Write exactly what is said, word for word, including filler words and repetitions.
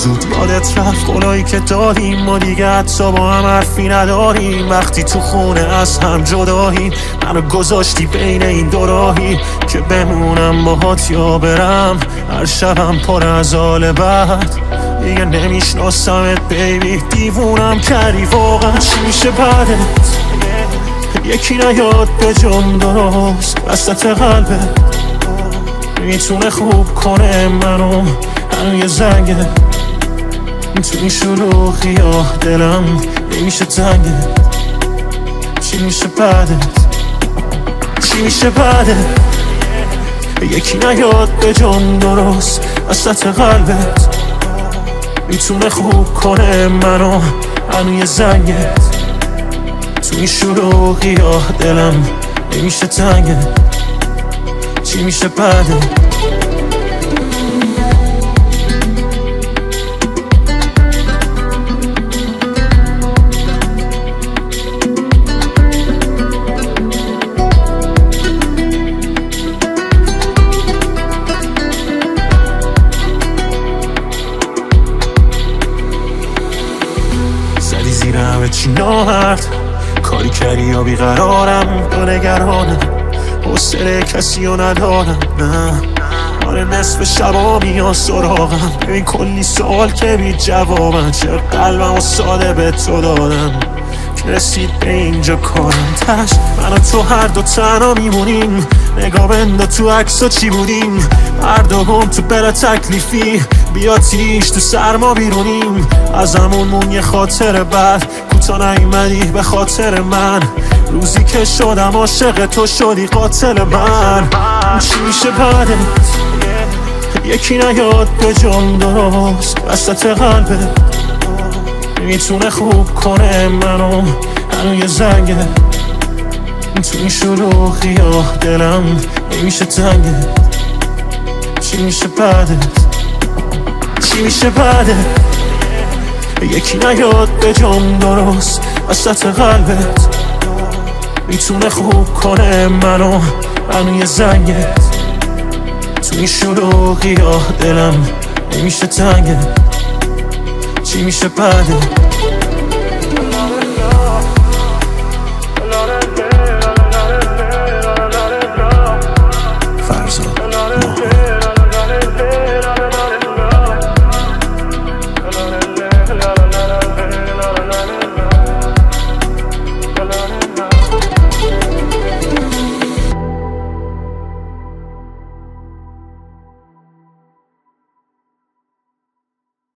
زود یادت رفت قولایی که دادیم ما دیگه حتی با هم حرفی نداریم. وقتی تو خونه از هم جداییم منو گذاشتی بین این دو راهی که بمونم باهات یا برم. هر شبم پر از حال بد دیگه نمیشناسمت بیبی. دیوونم کردی واقعا چی میشه بعدت؟ یکی نیاد به جون درست وسط قلبت میتونه خوب کنه منو. هنو یه زنگه تو این شلوغی یا دلم نمیشه تنگه. چی میشه بعدت؟ چی میشه بعدت؟ یکی نیاد به جون درست وسط قلبت میتونه خوب کنه منو. هنو یه زنگه تو این شلوغی یا دلم نمیشه تنگه. چی میشه بعدت؟ زدی زیر همه چی نامرد کاری کردی یا بیقرارم دو نگرانم حوصله کسی رو ندارم. نه آره نصف شبا میان سراغم ببین کلی سوال که بی جوابن. چرا قلبم و ساده به تو دادم که رسید به اینجا کارم تش. من و تو هر دو تنها میمونیم نگاه بنده تو عکسا چی بودیم. مردم تو بلا تکلیفی بیا تیش تو سرما بیرونیم. از همونمون یه خاطر بد کوتا نیومدی به خاطر من. روزی که شدم عاشق تو شدی قاتل من. چی میشه بعدت؟ یکی نیاد به جون درست وسط قلبت میتونه خوب کنه منو. هنو یه زنگه تو این شلوغی یا دلم نمیشه تنگه. چی میشه بعدت؟ چی میشه بعدت؟ یکی نیاد به جون درست وسط قلبت میتونه خوب کنه منو. هنو یه زنگه تو این شلوغی یا دلم نمیشه تنگه. چی میشه بعدت؟